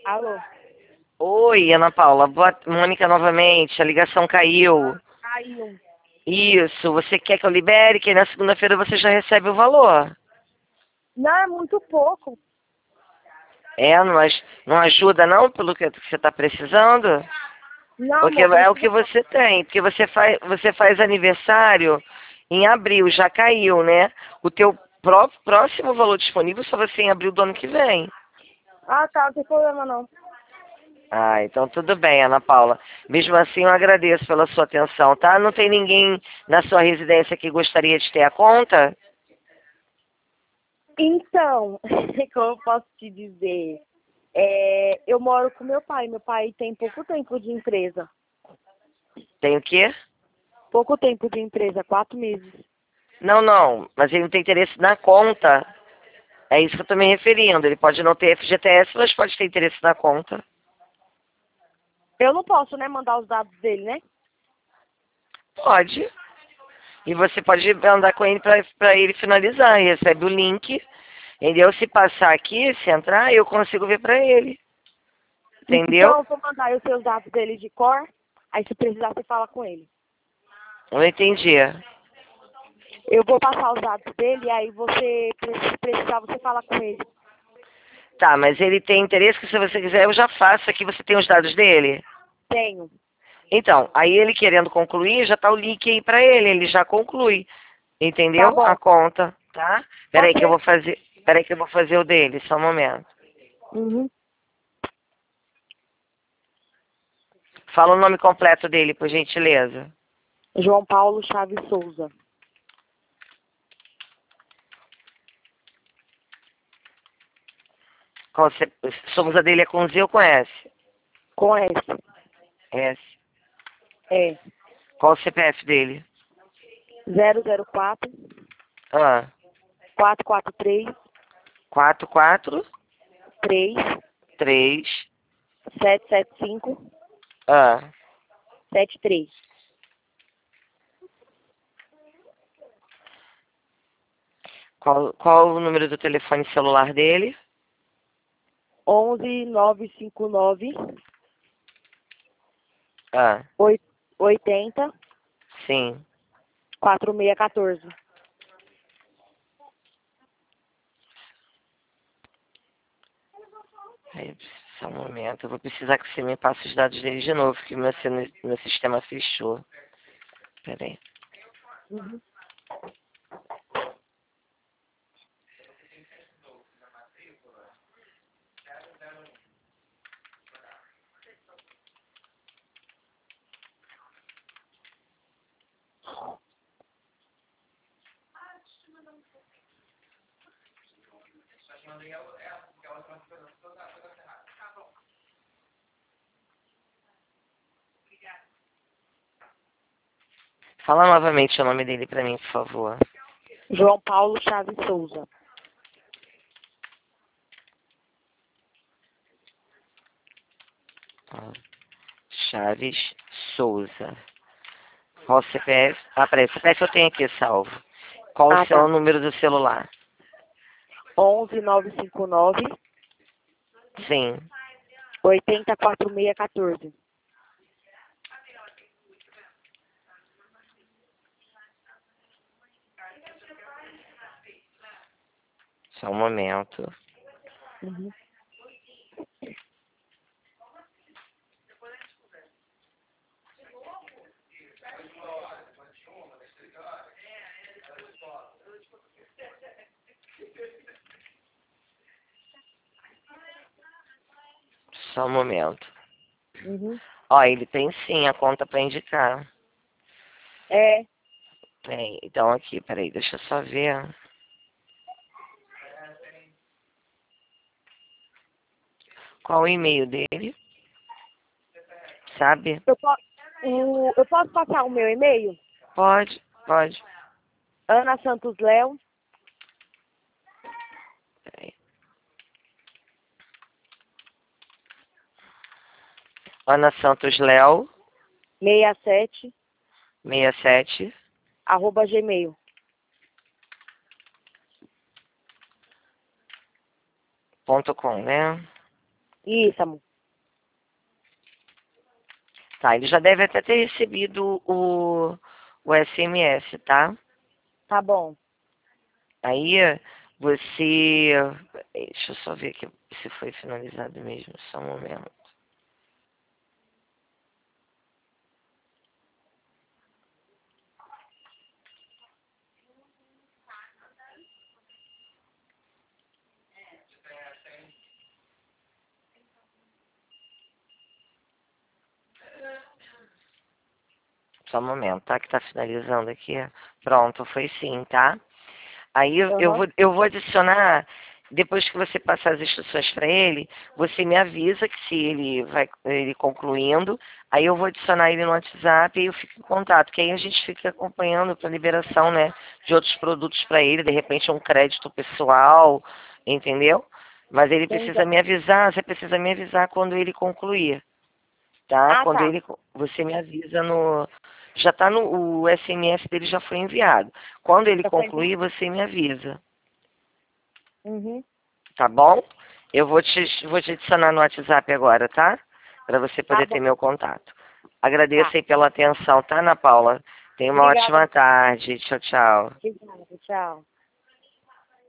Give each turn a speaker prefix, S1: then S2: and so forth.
S1: Alô?
S2: Oi, Ana Paula. Mônica novamente. A ligação caiu.
S1: Caiu.
S2: Isso. Você quer que eu libere? Que aí na segunda-feira você já recebe o valor.
S1: Não, é muito pouco.
S2: É, não ajuda não pelo que você está precisando?
S1: Não,
S2: Porque
S1: amor,
S2: é o que
S1: precisa.
S2: você tem. Porque você faz aniversário em abril, já caiu, né? O teu próximo valor disponível só vai ser em abril do ano que vem.
S1: Ah, tá, não tem problema não.
S2: Ah, então tudo bem, Ana Paula. Mesmo assim, eu agradeço pela sua atenção, tá? Não tem ninguém na sua residência que gostaria de ter a conta?
S1: Então, como eu posso te dizer? Eu moro com meu pai. Meu pai tem pouco tempo de empresa.
S2: Tem o quê?
S1: Pouco tempo de empresa, 4 meses.
S2: Não. Mas ele não tem interesse na conta. É isso que eu tô me referindo. Ele pode não ter FGTS, mas pode ter interesse na conta.
S1: Eu não posso, né, mandar os dados dele, né?
S2: Pode. E você pode andar com ele para ele finalizar. E recebe o link. Entendeu? Se passar aqui, se entrar, eu consigo ver para ele. Entendeu?
S1: Então, eu vou mandar os seus dados dele de cor. Aí, se precisar, você fala com ele.
S2: Não entendi.
S1: Eu vou passar os dados dele, aí se precisar, você fala com ele.
S2: Tá, mas ele tem interesse que se você quiser eu já faço aqui, você tem os dados dele?
S1: Tenho.
S2: Então, aí ele querendo concluir, já tá o link aí pra ele, ele já conclui.
S1: Tá
S2: Entendeu? A
S1: bom.
S2: conta, tá?
S1: Pode
S2: Peraí que eu
S1: ser?
S2: vou fazer. Peraí que eu vou fazer o dele, só um momento.
S1: Uhum.
S2: Fala o nome completo dele, por gentileza.
S1: João Paulo Chaves Souza.
S2: Qual C... Souza dele é com Z ou com S?
S1: Com S.
S2: S.
S1: É.
S2: Qual o CPF dele?
S1: 004
S2: Ah,
S1: 443
S2: 44
S1: 3
S2: 3
S1: 775
S2: Ah.
S1: 73.
S2: Qual o número do telefone celular dele?
S1: 11 959
S2: Ah,
S1: 80
S2: sim.
S1: 4614.
S2: Aí, só um momento, eu vou precisar que você me passe os dados dele de novo, porque meu sistema fechou. Peraí.
S1: Uhum.
S2: Fala novamente o nome dele pra mim, por favor.
S1: João Paulo Chaves Souza.
S2: Ah, Chaves Souza. Qual o CPF? Ah, peraí, o CPF eu tenho aqui salvo. Qual o
S1: Ah,
S2: seu
S1: tá.
S2: número do celular?
S1: 11 959
S2: Sim.
S1: 80 4614.
S2: Só um momento.
S1: Uhum.
S2: Só um momento.
S1: Uhum.
S2: Ó, ele tem sim a conta pra indicar.
S1: É.
S2: Tem. Então aqui, peraí, deixa eu só ver. Qual o e-mail dele? Sabe?
S1: Eu posso passar o meu e-mail?
S2: Pode.
S1: Ana Santos Léo,
S2: Peraí. Ana Santos Léo,
S1: 67,
S2: 67.
S1: @gmail.
S2: .com, né?
S1: Isso, amor.
S2: Tá, ele já deve até ter recebido o SMS, tá?
S1: Tá bom.
S2: Aí você. Deixa eu só ver aqui se foi finalizado mesmo, só um momento. Só um momento, tá? Que tá finalizando aqui. Pronto, foi sim, tá? Aí
S1: Aham.
S2: eu vou adicionar, depois que você passar as instruções para ele, você me avisa que se ele concluindo, aí eu vou adicionar ele no WhatsApp e eu fico em contato, que aí a gente fica acompanhando para liberação, né, de outros produtos para ele, de repente um crédito pessoal, entendeu? Mas ele precisa
S1: Entendi.
S2: me avisar, você precisa me avisar quando ele concluir, tá?
S1: Ah,
S2: Quando
S1: tá.
S2: ele, você me avisa no, já está no, o SMS dele já foi enviado. Quando ele
S1: Já foi
S2: concluir,
S1: enviado.
S2: você me avisa.
S1: Uhum.
S2: Tá bom? Eu vou te adicionar no WhatsApp agora, tá? Para você
S1: Tá
S2: poder ter
S1: bom.
S2: meu contato.
S1: Tá.
S2: Agradeço aí pela atenção, tá, Ana Paula? Tenha uma
S1: Obrigada.
S2: ótima tarde. Tchau, tchau.
S1: Obrigada. Tchau.